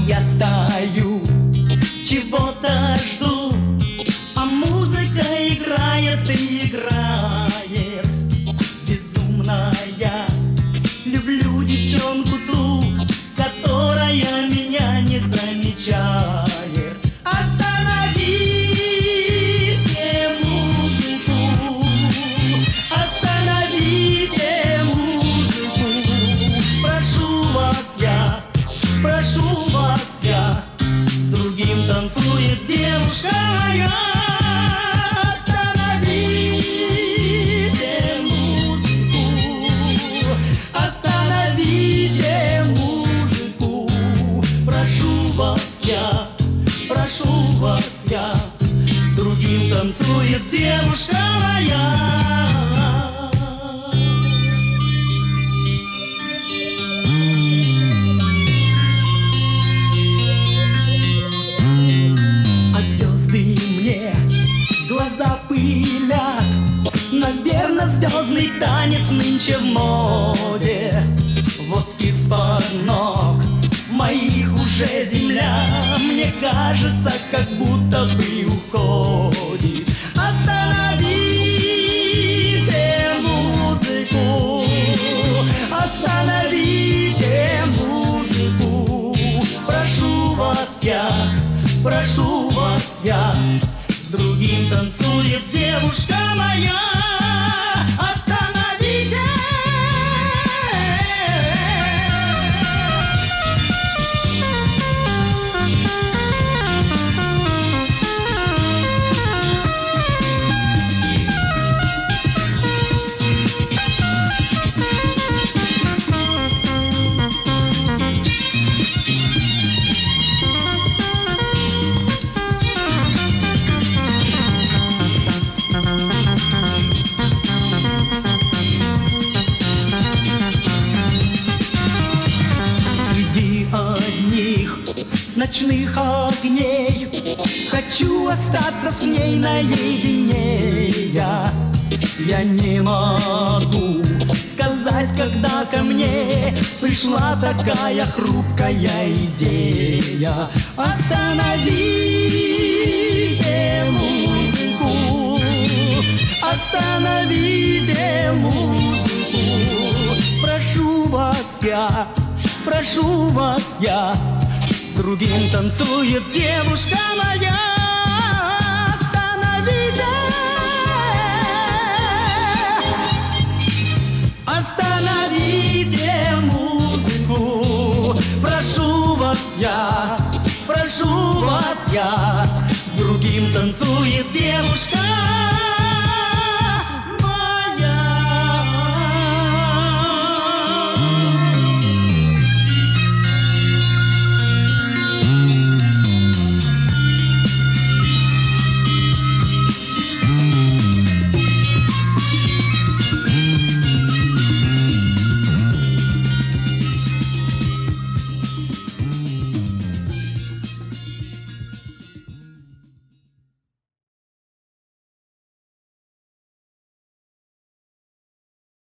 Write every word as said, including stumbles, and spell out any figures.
Я стою, чего-то жду, а музыка играет и играет. Безумная, люблю девчонку ту, которая меня не замечает. Остановите музыку, остановите музыку. Прошу вас я, прошу вас я, с другим танцует девушка моя. Остановите музыку, остановите музыку. Прошу вас я, прошу вас я, с другим танцует девушка моя. Глаза пылят, наверно, звездный танец нынче в моде. Вот из-под ног моих уже земля, мне кажется, как будто бы уходит. Остановите музыку, остановите музыку. Прошу вас я, прошу вас я, с другим танцует девушка моя. Остановите! Ночных огней хочу остаться с ней наедине. Я, я не могу сказать, когда ко мне пришла такая хрупкая идея. Остановите музыку, остановите музыку. Прошу вас я, прошу вас я, с другим танцует девушка моя. Остановите!